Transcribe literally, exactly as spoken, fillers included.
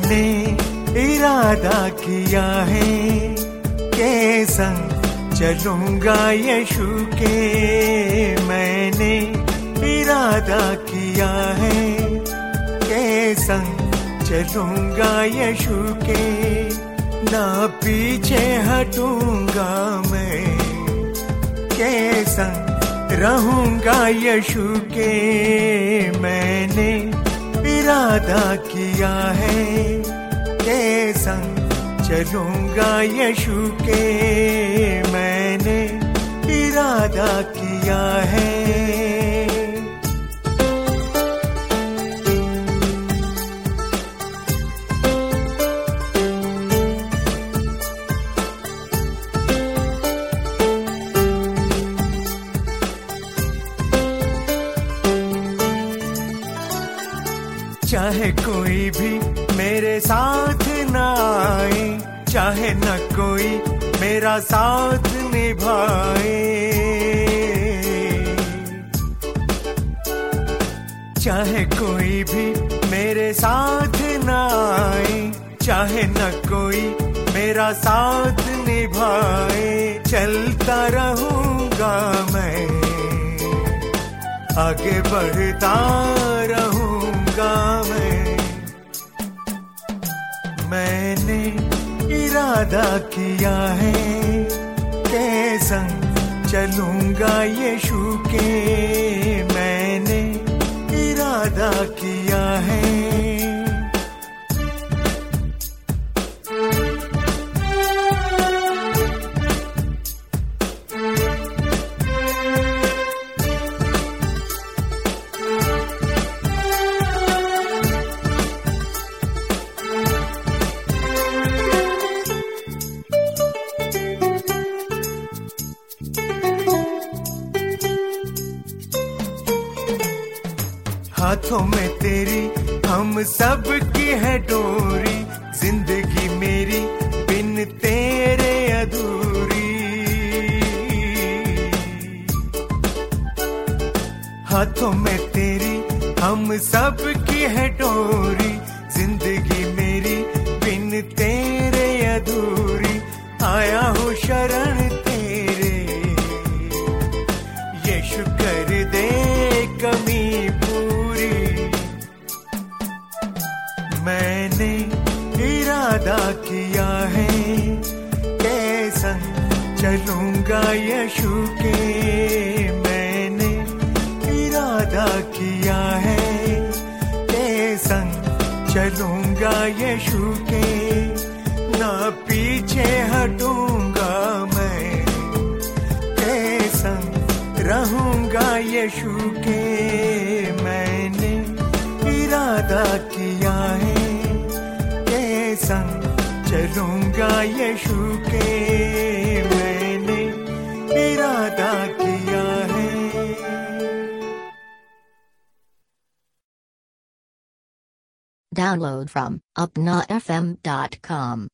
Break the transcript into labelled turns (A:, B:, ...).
A: मैंने इरादा किया है के संग चलूंगा यीशु के। मैंने इरादा किया है के संग चलूंगा यीशु के। ना पीछे हटूंगा मैं के संग रहूंगा यीशु के। मैंने इरादा किया है के संग चलूंगा यीशु के। मैंने इरादा किया है। चाहे कोई भी मेरे साथ ना आए, चाहे न कोई मेरा साथ निभाए, चाहे कोई भी मेरे साथ ना आए, चाहे न कोई मेरा साथ निभाए, चलता रहूंगा मैं, आगे बढ़ता रहूंगा मैं। मैंने इरादा किया है के संग चलूंगा यीशु के। मैंने इरादा किया है। हाथों में तेरी हम सब की है डोरी, जिंदगी मेरी बिन तेरे अधूरी। हाथों में तेरी हम सब की है डोरी, जिंदगी मेरी बिन तेरे अधूरी। आया हूँ शरण तेरे, यीशु कर दे कमी पूरी। मैंने इरादा किया है के संग चलूंगा यीशु के। मैंने इरादा किया है के संग चलूंगा यीशु के। ना पीछे हटूंगा मैं, के संग रहूंगा यीशु के। मैंने इरादा किया है के संग चलूंगा यीशु के। मैंने इरादा किया है।
B: Download from upna f m dot com.